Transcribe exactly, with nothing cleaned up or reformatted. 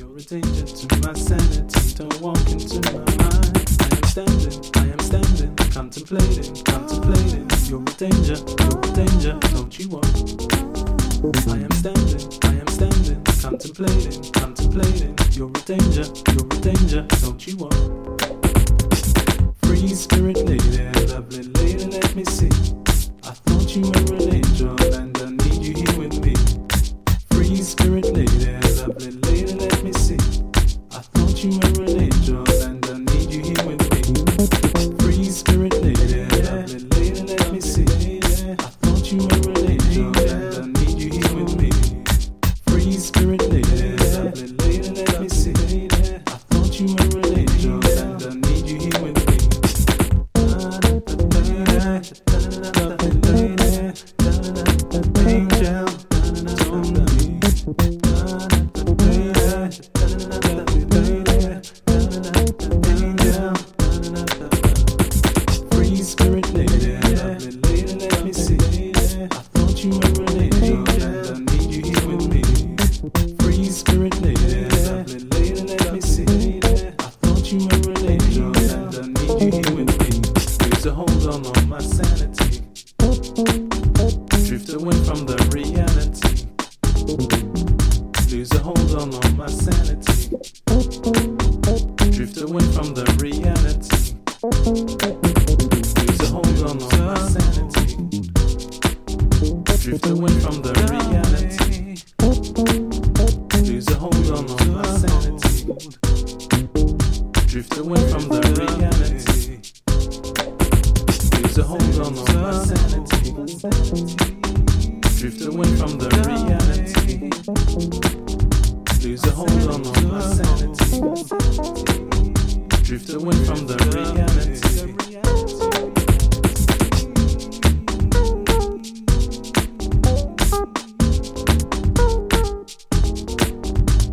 You're a danger to my sanity. Don't walk into my mind. I am standing, I am standing, contemplating, contemplating. You're a danger, you're a danger, don't you walk. I am standing, I am standing, contemplating, contemplating. You're a danger, you're a danger, don't you walk. Free spirit lady, lovely lady, let me see. I thought you were an angel and I need you here with me. Free spirit lady, lovely lady, let me see. I thought you were an angel and I need you here with me. Free spirit lady, lovely lady, let me see. I thought you were an angel and I need you here with me. Free spirit lady, lovely lady, let me see. I thought you were an angel and I need you here with me. Drift away from the reality. Lose a hold on all my sanity. Drift away from the reality. Lose a hold on all my sanity. Drift away from the reality. Lose a hold on all my sanity. Drift away from the reality. Lose a hold on all my sanity. Drift away from the reality. Lose a hold on all my sanity. Drift away from the reality.